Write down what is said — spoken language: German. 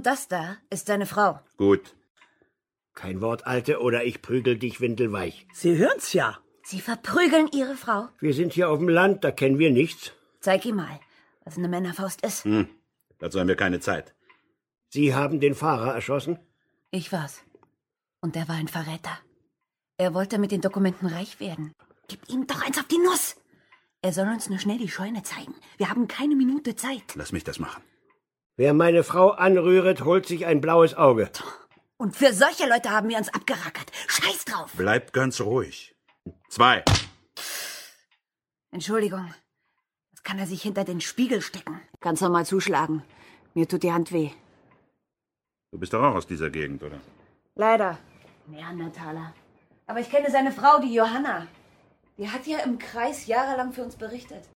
Und das da ist seine Frau. Gut. Kein Wort, Alte, oder ich prügel dich windelweich. Sie hören's ja. Sie verprügeln Ihre Frau? Wir sind hier auf dem Land, da kennen wir nichts. Zeig ihm mal, was eine Männerfaust ist. Dazu haben wir keine Zeit. Sie haben den Fahrer erschossen? Ich war's. Und er war ein Verräter. Er wollte mit den Dokumenten reich werden. Gib ihm doch eins auf die Nuss. Er soll uns nur schnell die Scheune zeigen. Wir haben keine Minute Zeit. Lass mich das machen. Wer meine Frau anrühret, holt sich ein blaues Auge. Und für solche Leute haben wir uns abgerackert. Scheiß drauf. Bleib ganz ruhig. 2. Entschuldigung. Jetzt kann er sich hinter den Spiegel stecken. Kannst noch mal zuschlagen. Mir tut die Hand weh. Du bist doch auch aus dieser Gegend, oder? Leider. Neandertaler. Aber ich kenne seine Frau, die Johanna. Die hat ja im Kreis jahrelang für uns berichtet.